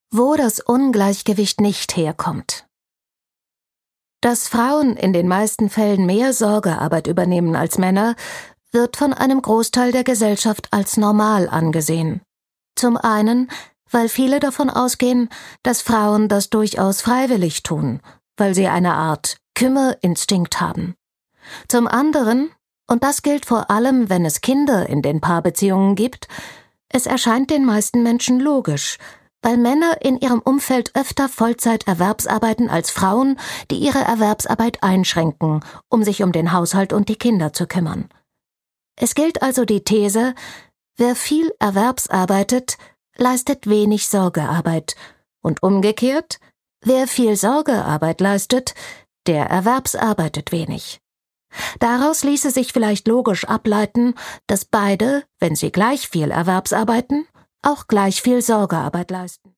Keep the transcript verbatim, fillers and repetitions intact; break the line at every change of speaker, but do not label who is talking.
Wo das Ungleichgewicht nicht herkommt. Dass Frauen in den meisten Fällen mehr Sorgearbeit übernehmen als Männer, wird von einem Großteil der Gesellschaft als normal angesehen. Zum einen, weil viele davon ausgehen, dass Frauen das durchaus freiwillig tun, weil sie eine Art Kümmerinstinkt haben. Zum anderen, und das gilt vor allem, wenn es Kinder in den Paarbeziehungen gibt, es erscheint den meisten Menschen logisch, weil Männer in ihrem Umfeld öfter Vollzeit Erwerbsarbeiten als Frauen, die ihre Erwerbsarbeit einschränken, um sich um den Haushalt und die Kinder zu kümmern. Es gilt also die These, wer viel Erwerbsarbeitet, leistet wenig Sorgearbeit und umgekehrt, wer viel Sorgearbeit leistet, der erwerbsarbeitet wenig. Daraus ließe sich vielleicht logisch ableiten, dass beide, wenn sie gleich viel Erwerbsarbeiten, auch gleich viel Sorgearbeit leisten.